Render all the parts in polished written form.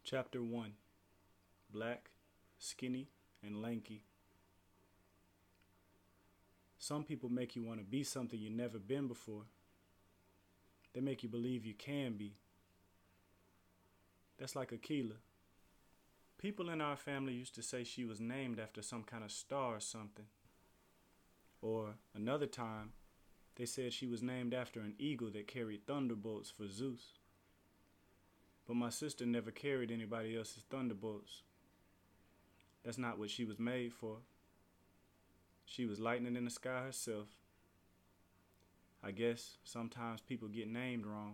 Chapter 1. Black, Skinny, and Lanky. Some people make you want to be something you've never been before. They make you believe you can be. That's like Akila. People in our family used to say she was named after some kind of star or something. Or another time, they said she was named after an eagle that carried thunderbolts for Zeus. But my sister never carried anybody else's thunderbolts. That's not what she was made for. She was lightning in the sky herself. I guess sometimes people get named wrong.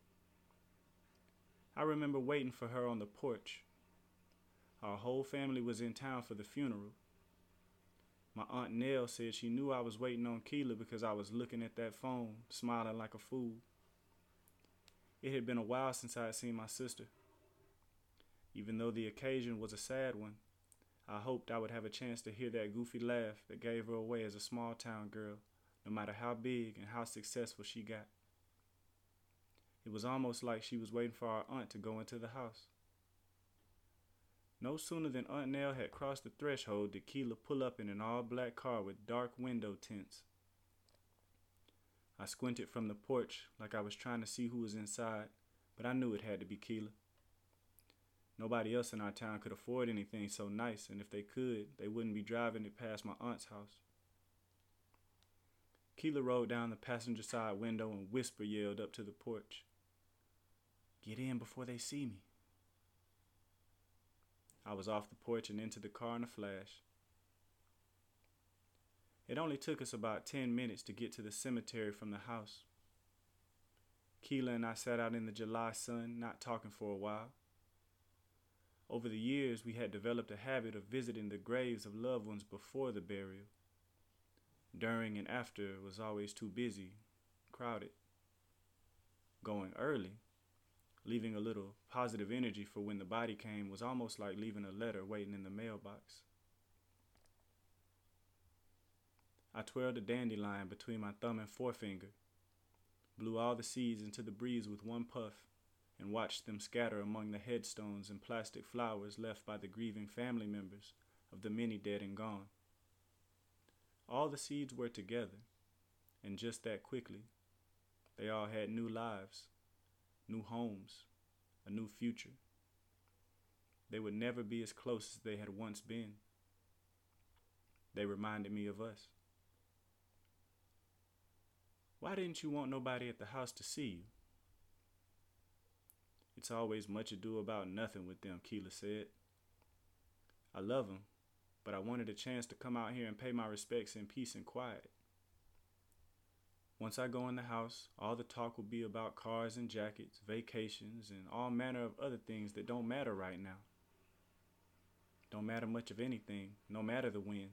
I remember waiting for her on the porch. Our whole family was in town for the funeral. My Aunt Nell said she knew I was waiting on Keela because I was looking at that phone, smiling like a fool. It had been a while since I had seen my sister. Even though the occasion was a sad one, I hoped I would have a chance to hear that goofy laugh that gave her away as a small town girl, no matter how big and how successful she got. It was almost like she was waiting for our aunt to go into the house. No sooner than Aunt Nell had crossed the threshold did Keela pull up in an all-black car with dark window tints. I squinted from the porch like I was trying to see who was inside, but I knew it had to be Keela. Nobody else in our town could afford anything so nice, and if they could, they wouldn't be driving it past my aunt's house. Keela rolled down the passenger side window and whisper yelled up to the porch, "Get in before they see me." I was off the porch and into the car in a flash. It only took us about 10 minutes to get to the cemetery from the house. Keela and I sat out in the July sun, not talking for a while. Over the years, we had developed a habit of visiting the graves of loved ones before the burial. During and after was always too busy, crowded. Going early, leaving a little positive energy for when the body came, was almost like leaving a letter waiting in the mailbox. I twirled a dandelion between my thumb and forefinger, blew all the seeds into the breeze with one puff, and watched them scatter among the headstones and plastic flowers left by the grieving family members of the many dead and gone. All the seeds were together, and just that quickly, they all had new lives, new homes, a new future. They would never be as close as they had once been. They reminded me of us. "Why didn't you want nobody at the house to see you?" "It's always much ado about nothing with them," Keela said. "I love them, but I wanted a chance to come out here and pay my respects in peace and quiet. Once I go in the house, all the talk will be about cars and jackets, vacations, and all manner of other things that don't matter right now. Don't matter much of anything, no matter the when.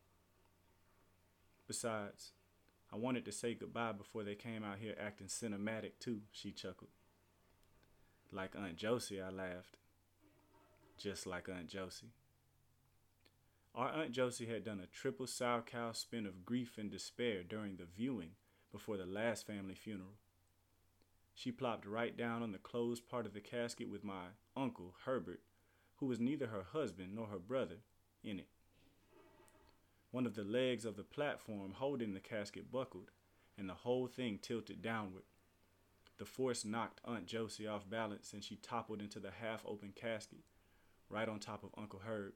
Besides, I wanted to say goodbye before they came out here acting cinematic too," she chuckled. "Like Aunt Josie," I laughed. Just like Aunt Josie. Our Aunt Josie had done a triple sourcow spin of grief and despair during the viewing before the last family funeral. She plopped right down on the closed part of the casket with my uncle, Herbert, who was neither her husband nor her brother, in it. One of the legs of the platform holding the casket buckled, and the whole thing tilted downward. The force knocked Aunt Josie off balance, and she toppled into the half-open casket, right on top of Uncle Herb.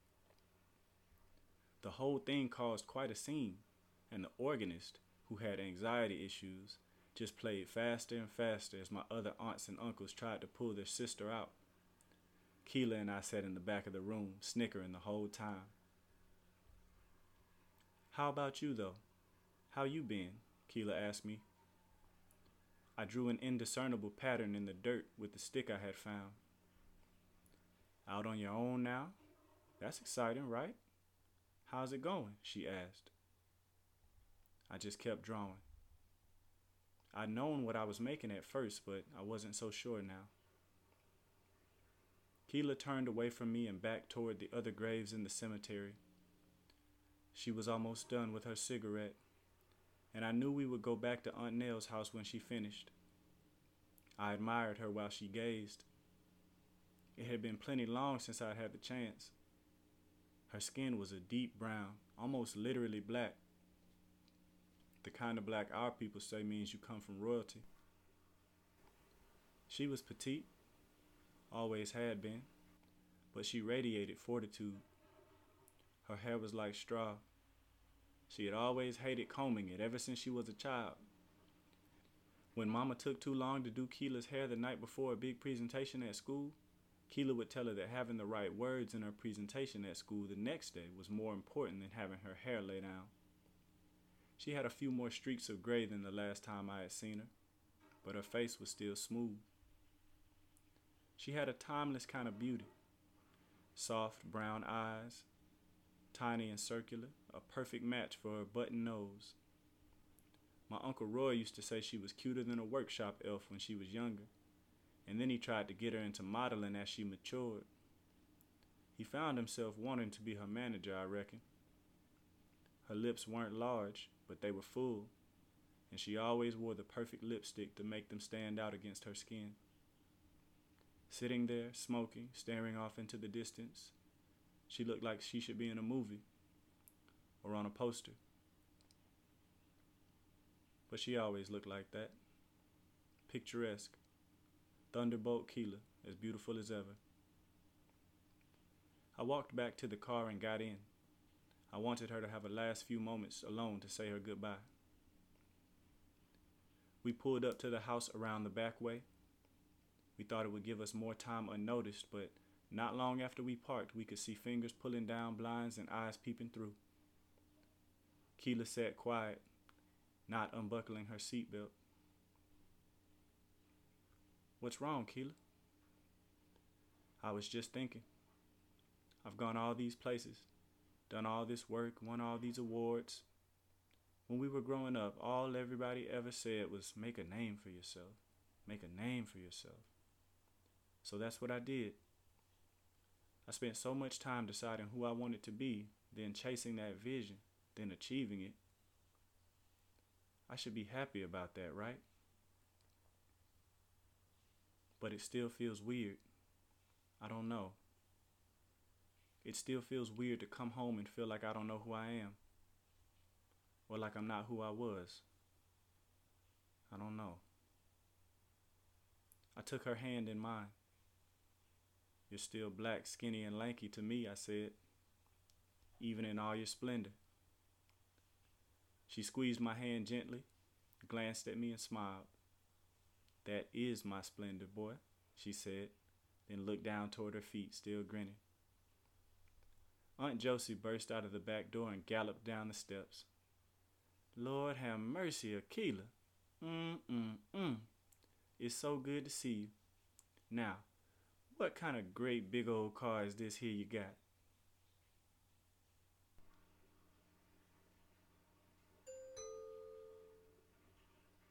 The whole thing caused quite a scene, and the organist, who had anxiety issues, just played faster and faster as my other aunts and uncles tried to pull their sister out. Keela and I sat in the back of the room, snickering the whole time. "How about you, though? How you been?" Keela asked me. I drew an indiscernible pattern in the dirt with the stick I had found. "Out on your own now? That's exciting, right? How's it going?" she asked. I just kept drawing. I'd known what I was making at first, but I wasn't so sure now. Keela turned away from me and back toward the other graves in the cemetery. She was almost done with her cigarette, and I knew we would go back to Aunt Nell's house when she finished. I admired her while she gazed. It had been plenty long since I'd had the chance. Her skin was a deep brown, almost literally black. The kind of black our people say means you come from royalty. She was petite, always had been, but she radiated fortitude. Her hair was like straw. She had always hated combing it ever since she was a child. When Mama took too long to do Keela's hair the night before a big presentation at school, Keela would tell her that having the right words in her presentation at school the next day was more important than having her hair lay down. She had a few more streaks of gray than the last time I had seen her, but her face was still smooth. She had a timeless kind of beauty. Soft brown eyes, tiny and circular, a perfect match for her button nose. My Uncle Roy used to say she was cuter than a workshop elf when she was younger, and then he tried to get her into modeling as she matured. He found himself wanting to be her manager, I reckon. Her lips weren't large, but they were full, and she always wore the perfect lipstick to make them stand out against her skin. Sitting there, smoking, staring off into the distance, she looked like she should be in a movie or on a poster. But she always looked like that. Picturesque. Thunderbolt Keela, as beautiful as ever. I walked back to the car and got in. I wanted her to have a last few moments alone to say her goodbye. We pulled up to the house around the back way. We thought it would give us more time unnoticed, but not long after we parked, we could see fingers pulling down blinds and eyes peeping through. Keela sat quiet, not unbuckling her seatbelt. "What's wrong, Keela?" "I was just thinking. I've gone all these places, done all this work, won all these awards. When we were growing up, all everybody ever said was make a name for yourself. Make a name for yourself. So that's what I did. I spent so much time deciding who I wanted to be, then chasing that vision, then achieving it. I should be happy about that, right? But it still feels weird. I don't know. It still feels weird to come home and feel like I don't know who I am. Or like I'm not who I was. I don't know." I took her hand in mine. "You're still black, skinny, and lanky to me," I said, "even in all your splendor." She squeezed my hand gently, glanced at me, and smiled. "That is my splendor, boy," she said, then looked down toward her feet, still grinning. Aunt Josie burst out of the back door and galloped down the steps. "Lord have mercy, Akila. It's so good to see you. Now, what kind of great big old car is this here you got?"